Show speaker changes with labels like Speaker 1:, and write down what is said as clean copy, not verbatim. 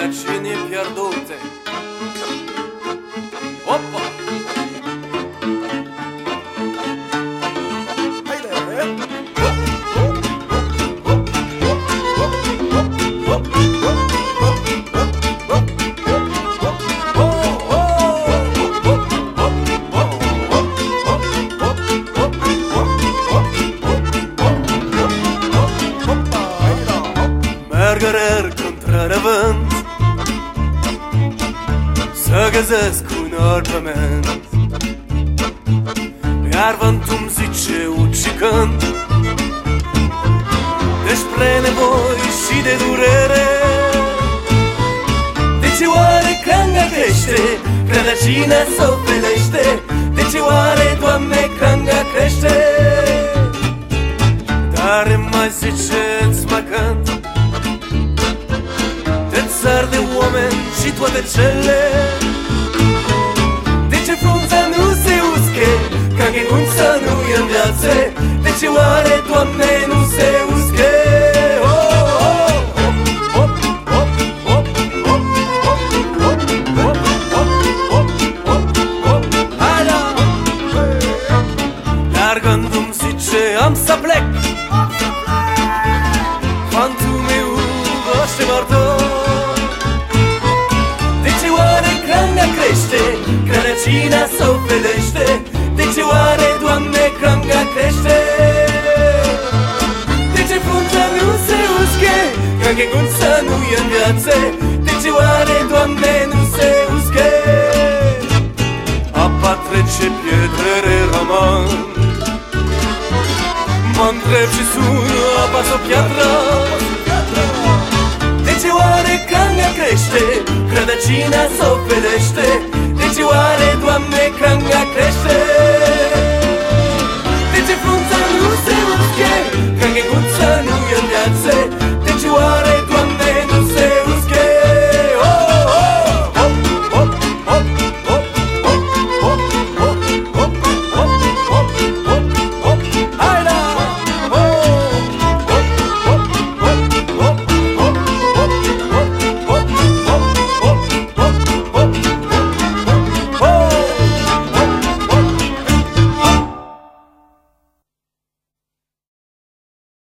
Speaker 1: rădăcini pierdute. Opa! Mergerer contra vânt, să găsesc un ornament. Iar vântul-mi zice ucicând despre nevoi și de durere. De ce oare cranga crește, rădăcina s-o felește? De ce oare, Doamne, cranga crește? Dar mai ziceți mă cânt de țări, de oameni și toate cele. De ce frunza nu se usche, ca ghenuța nu-i în viață? De ce oare, Doamne, nu se usche? Dar gândul-mi zice am să plec, quantul meu voște martor. De ce oare cranga crește, rădăcina s-o felește? De ce oare, Doamne, cranga crește? De ce frunza nu se usche, ca ghenuța nu-i în viață? De ce oare, Doamne, nu se usche? Apa trece, pietrele rămân. Mă întreb și sun, apasă o piatră. De ce oare cranga crește, rădăcina s-o felește? De ce oare, Doamne, cranga crește?